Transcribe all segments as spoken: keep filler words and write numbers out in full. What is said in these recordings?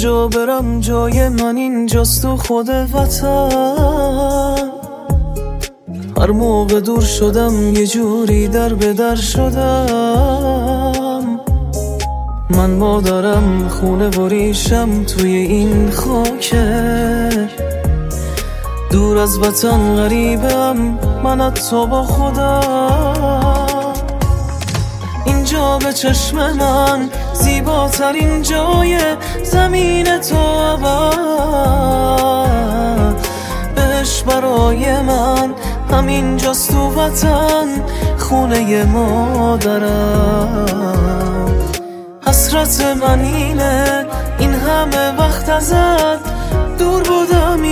جا برم جای من اینجاست تو خود وطن. هر موقع دور شدم یه جوری در به در شدم. من مادرم خونه و ریشم توی این خاکه. دور از وطن غریبم من حتی با خودم. اینجا به چشم من زیباترین جای زمین تو ابد. بهش برای من همینجاست تو وطن خونه مادرم. حسرت من اینه این همه وقت ازت دور بودم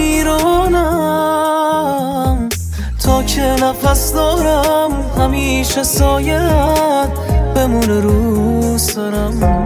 ایرانم. تا که نفس دارم همیشه سایت بمونه رو سرم.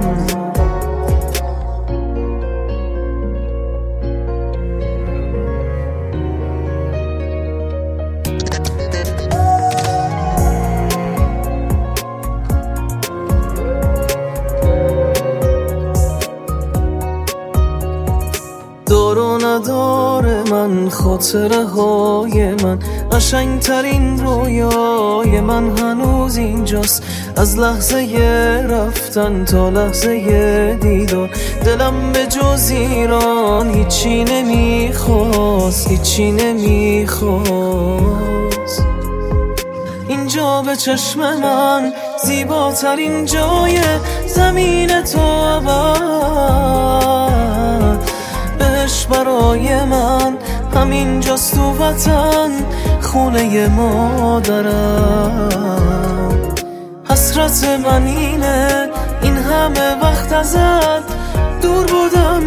دار و نداره من خاطره های من، قشنگترین رویای من هنوز اینجاست. از لحظه رفتن تا لحظه دیدار دلم به جز ایران هیچی نمیخواست، هیچی نمیخواست. اینجا به چشم من زیباترین جای زمین تو ابد. بهش برای من همینجاست تو وطن خونه مادرم. حسرت من اینه این همه وقت ازت دور بودم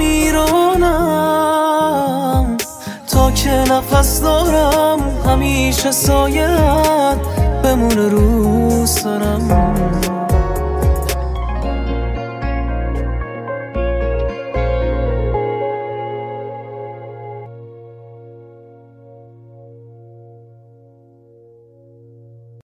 ایرانم. تا که نفس دارم همیشه سایت بمونه رو سرم.